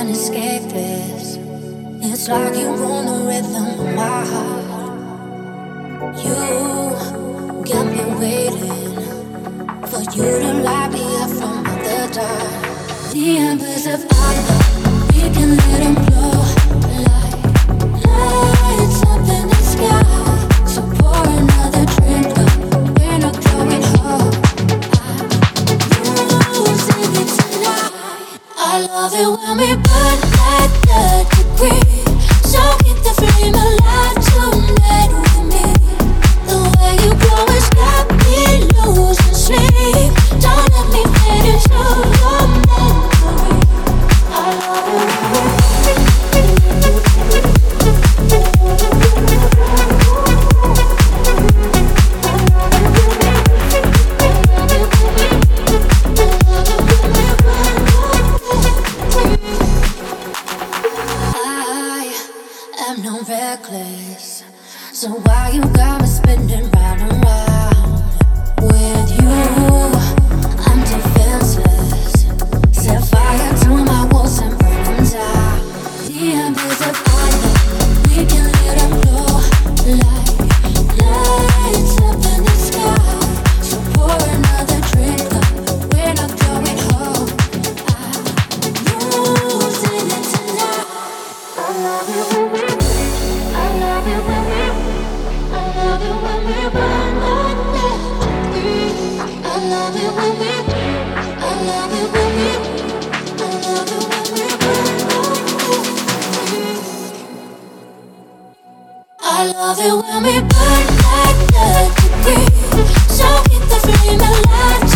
can't escape this. It's like you own the rhythm of my heart. You got me waiting for you to light me up from the dark. The embers of our love, we can let them blow. Lights up in the sky. So pour another drink up. We're not going home. I'm losing it tonight. I love it when we burn like third degree. So keep the flame alive tonight with me. The way you glow has got me losing sleep. Don't let me fade into your memory. I love it when we reckless. So why you got me spinning round and round? With you, I'm defenseless. Set fire to my walls and burn them down. The embers of fire, we can let them blow. Lights up in the sky. So pour another drink up. We're not going home. I'm losing it tonight. I love you when we I love it when we burn like third degree. So keep the flame alive.